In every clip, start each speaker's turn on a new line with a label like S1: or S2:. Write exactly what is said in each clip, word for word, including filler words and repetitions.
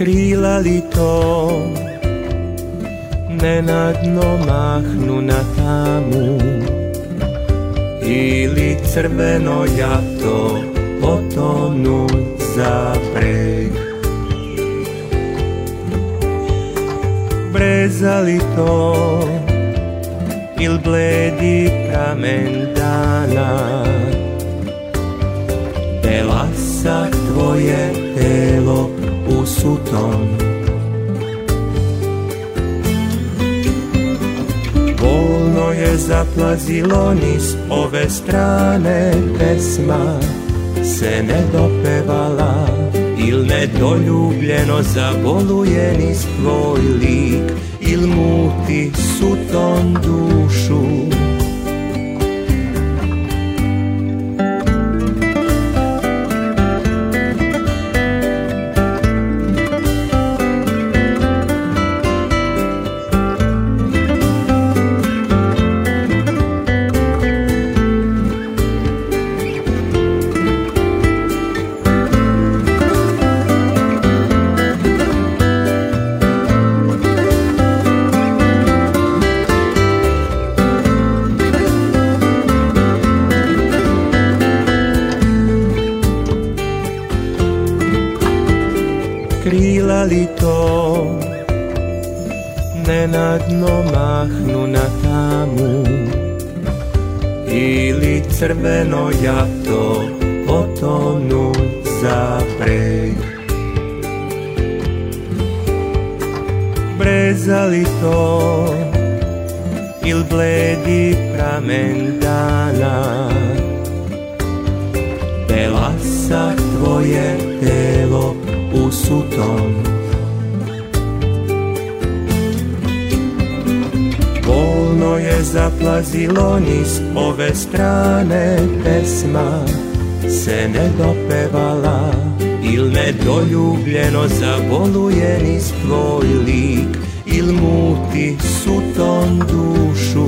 S1: Krila li to nenadno mahnu na tamu, ili crveno jato potonu za breg? Breza li to il bledi pramen dana, belasa tvoje telo u sutom? Volno je zaplazilo niz ove strane, pesma se ne dopevala, il nedoljubljeno zaboluje niz tvoj lik, il muti sutom dušu. Krila li to nenadno mahnu na tamu, ili crveno jato potonu za breg? Breza li to il bledi pramen dana, belasa tvoje telo u sutom? Volno je zaplazilo niz ove strane, pesma se ne dopevala, il nedoljubljeno zaboluje niz tvoj lik, il muti sutom dušu.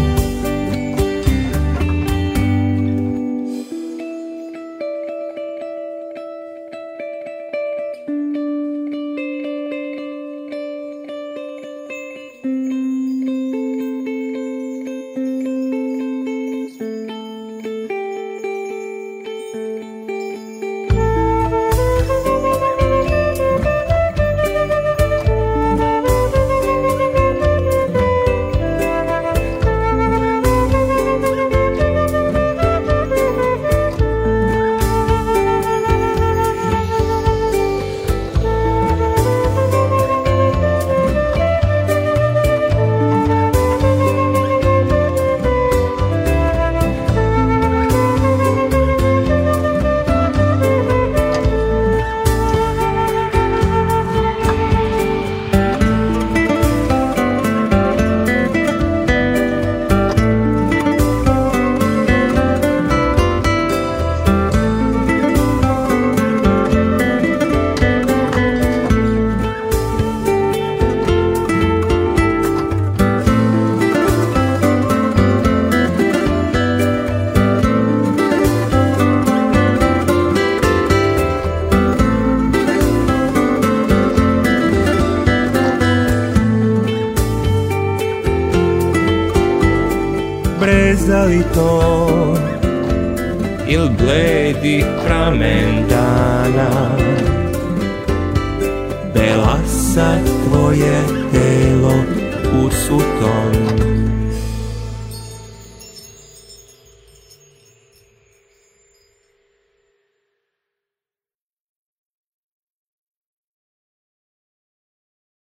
S1: Breza li to il bledi pramen dana, belasa tvoje telo